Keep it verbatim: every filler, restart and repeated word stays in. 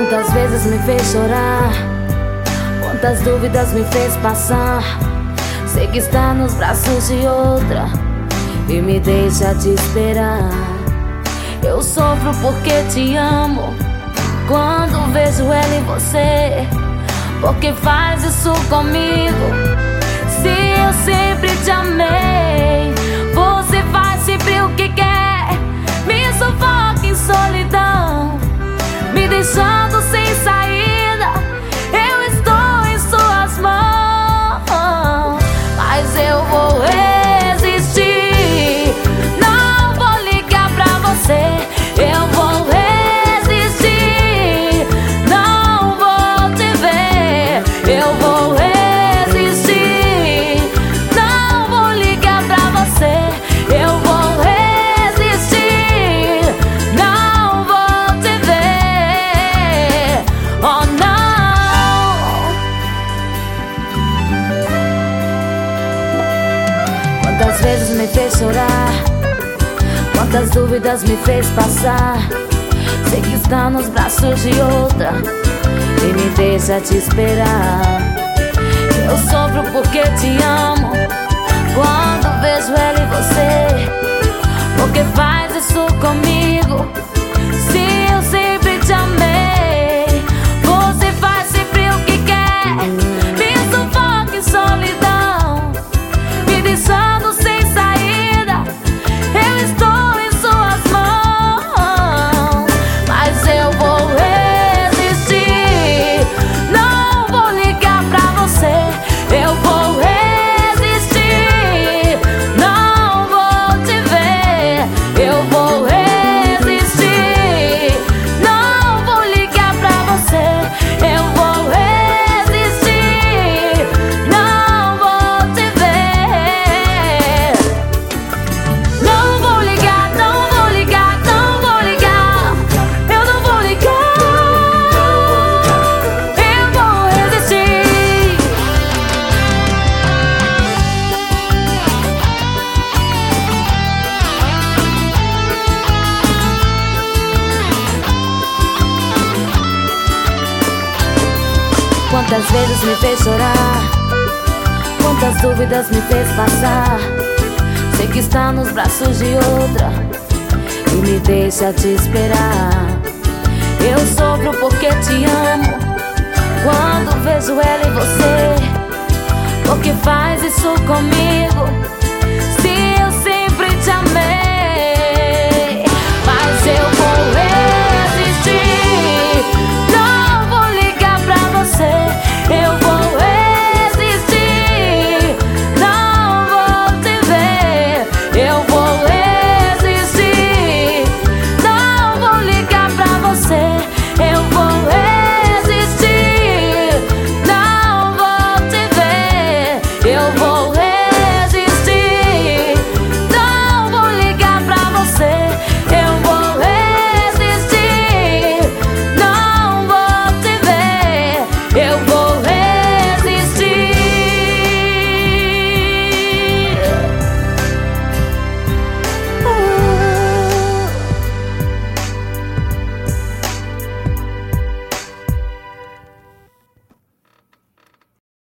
Quantas vezes me fez chorar, quantas dúvidas me fez passar. Sei que está nos braços de outra e me deixa te esperar. Eu sofro porque te amo quando vejo ela em você. Porque faz isso comigo? Se eu sempre te amei, você faz sempre o que quer. Me sufoca em solidão, me deixando sem saída. Eu estou em suas mãos, mas eu vou resistir. Não vou ligar pra você, eu vou resistir. Não vou te ver, eu vou resistir. Não vou ligar pra você, eu vou resistir. Não vou te ver, oh não. Quantas vezes me fez chorar, quantas dúvidas me fez passar. Sei que está nos braços de outra e me deixa te esperar. Eu sofro porque te amo quando vejo ela em você. Porque faz isso comigo? Se eu sempre te amei, você faz sempre o que quer. Me sufoca em solidão, me deixando sem saída. Eu estou em suas mãos, mas eu vou resistir. Não vou ligar pra você, eu vou resistir. Não vou te ver, eu vou resistir. Não vou ligar pra você, eu vou resistir. Não vou te ver. Não vou ligar, não vou ligar, não vou ligar. Eu não vou ligar, eu vou resistir. Quantas vezes me fez chorar, quantas dúvidas me fez passar. Sei que está nos braços de outra e me deixa te esperar. Eu sofro porque te amo quando vejo ela em você. Porque faz isso comigo? Se eu sempre te amei, mas eu